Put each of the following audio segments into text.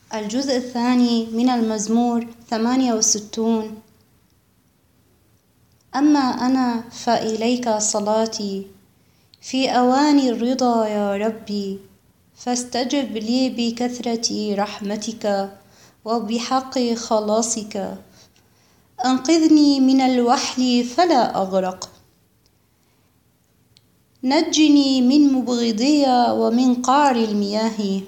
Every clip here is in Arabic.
الجزء الثاني من المزمور 68. أما أنا فإليك صلاتي في أواني الرضا يا ربي، فاستجب لي بكثرة رحمتك وبحق خلاصك. أنقذني من الوحل فلا أغرق، نجني من مبغضي ومن قعر المياه،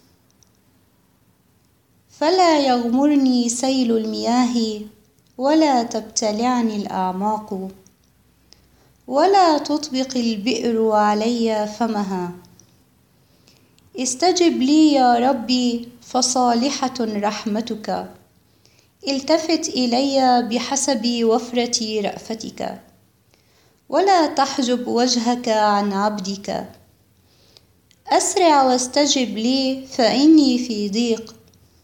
فلا يغمرني سيل المياه ولا تبتلعني الأعماق، ولا تطبق البئر علي فمها. استجب لي يا ربي فصالحة رحمتك، التفت إلي بحسب وفرة رأفتك، ولا تحجب وجهك عن عبدك. أسرع واستجب لي فإني في ضيق،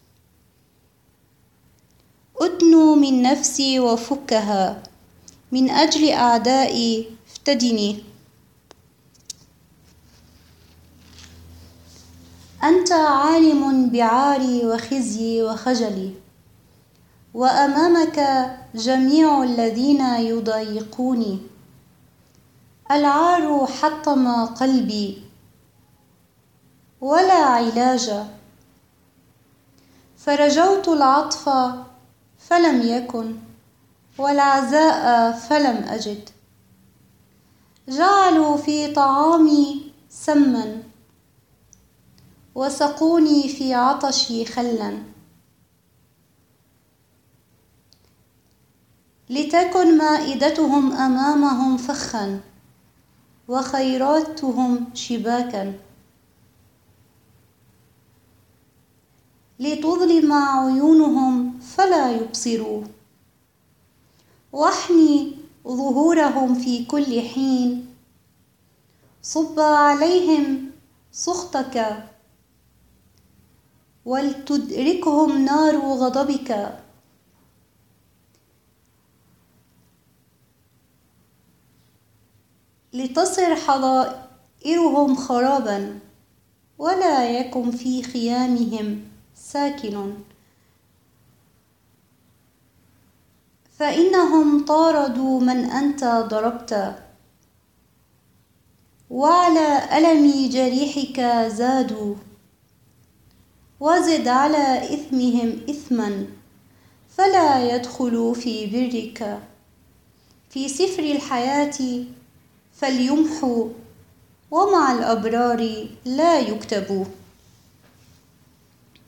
أدنو من نفسي وفكها، من أجل أعدائي افتدني. أنت عالم بعاري وخزي وخجلي، وأمامك جميع الذين يضايقوني. العار حطم قلبي ولا علاج، فرجوت العطف فلم يكن، والعزاء فلم أجد. جعلوا في طعامي سما، وسقوني في عطشي خلا. لتكن مائدتهم أمامهم فخا، وخيراتهم شباكا. لتظلم عيونهم فلا يبصروا، واحني ظهورهم في كل حين. صب عليهم سخطك، ولتدركهم نار غضبك. لتصر حظائرهم خرابا، ولا يكن في خيامهم ساكن. فإنهم طاردوا من أنت ضربت، وعلى ألم جريحك زادوا. وزد على إثمهم إثما، فلا يدخلوا في برك. في سفر الحياة فليمحوا، ومع الأبرار لا يكتبوا.